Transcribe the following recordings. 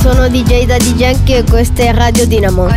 sono DJ da DJ e questa è Radio Dinamo.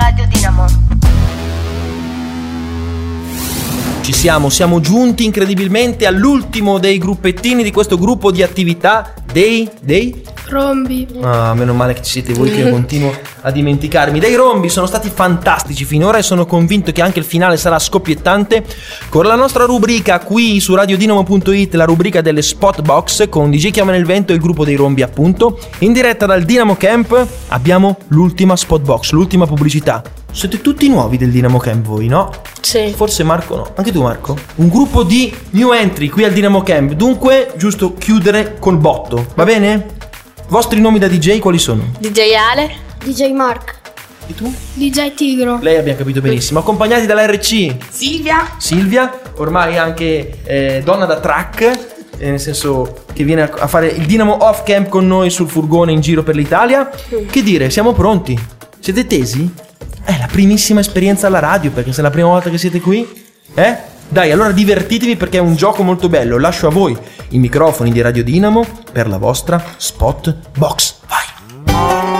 Ci siamo giunti incredibilmente all'ultimo dei gruppettini di questo gruppo di attività dei Rombi. Ah, meno male che ci siete voi, che io continuo a dimenticarmi. Dei rombi sono stati fantastici finora e sono convinto che anche il finale sarà scoppiettante con la nostra rubrica qui su radiodinamo.it, la rubrica delle spot box con DJ Chiama nel Vento e il gruppo dei rombi, appunto. In diretta dal Dinamo Camp abbiamo l'ultima spot box, l'ultima pubblicità. Siete tutti nuovi del Dinamo Camp voi, no? Sì. Forse Marco no. Anche tu, Marco? Un gruppo di new entry qui al Dinamo Camp. Dunque, giusto chiudere col botto, va bene? Vostri nomi da DJ quali sono? DJ Ale. DJ Mark. E tu? DJ Tigro. Lei abbiamo capito benissimo. Accompagnati dalla RC Silvia, ormai anche donna da track, nel senso che viene a fare il Dinamo Off Camp con noi sul furgone in giro per l'Italia. Che dire, siamo pronti? Siete tesi? È la primissima esperienza alla radio, perché se è la prima volta che siete qui, Dai, allora divertitevi perché è un gioco molto bello. Lascio a voi i microfoni di Radio Dinamo per la vostra spot box. Vai!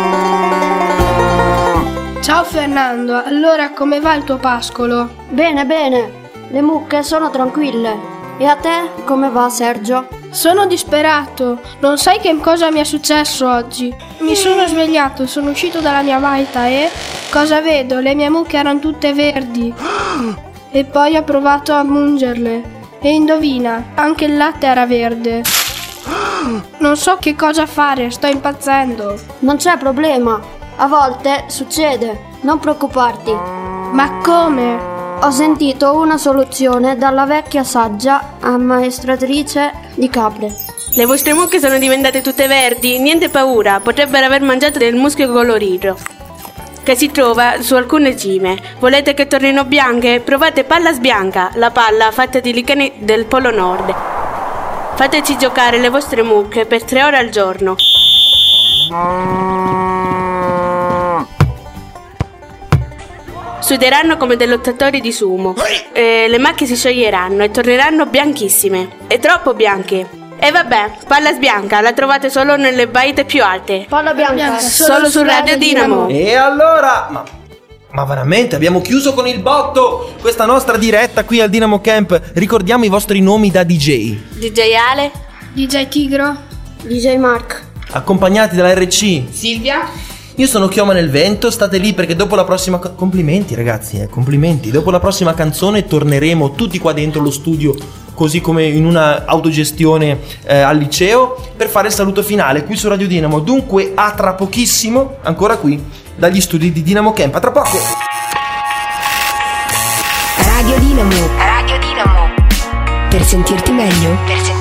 Ciao Fernando, allora come va il tuo pascolo? Bene, le mucche sono tranquille. E a te come va, Sergio? Sono disperato, non sai che cosa mi è successo oggi. Mi sono svegliato, sono uscito dalla mia baita e cosa vedo? Le mie mucche erano tutte verdi. E poi ho provato a mungerle. E indovina, anche il latte era verde. Non so che cosa fare, sto impazzendo. Non c'è problema, a volte succede, non preoccuparti. Ma come? Ho sentito una soluzione dalla vecchia saggia ammaestratrice di capre. Le vostre mucche sono diventate tutte verdi? Niente paura, potrebbero aver mangiato del muschio colorito che si trova su alcune cime. Volete che tornino bianche? Provate palla sbianca, la palla fatta di licheni del Polo Nord. Fateci giocare le vostre mucche per 3 ore al giorno. Suderanno come dei lottatori di sumo. Le macchie si scioglieranno e torneranno bianchissime. E troppo bianche. E vabbè, palla sbianca la trovate solo nelle baite più alte. Palla bianca, solo su Radio Dinamo. E allora, ma veramente abbiamo chiuso con il botto questa nostra diretta qui al Dinamo Camp. Ricordiamo i vostri nomi da DJ. DJ Ale. DJ Tigro. DJ Mark. Accompagnati dalla RC Silvia. Io sono Chioma nel Vento, state lì perché dopo la prossima... Complimenti ragazzi, complimenti. Dopo la prossima canzone torneremo tutti qua dentro lo studio, così come in una autogestione al liceo, per fare il saluto finale qui su Radio Dinamo. Dunque a tra pochissimo, ancora qui dagli studi di Dinamo Camp. A tra poco. Radio Dinamo. Per sentirti meglio.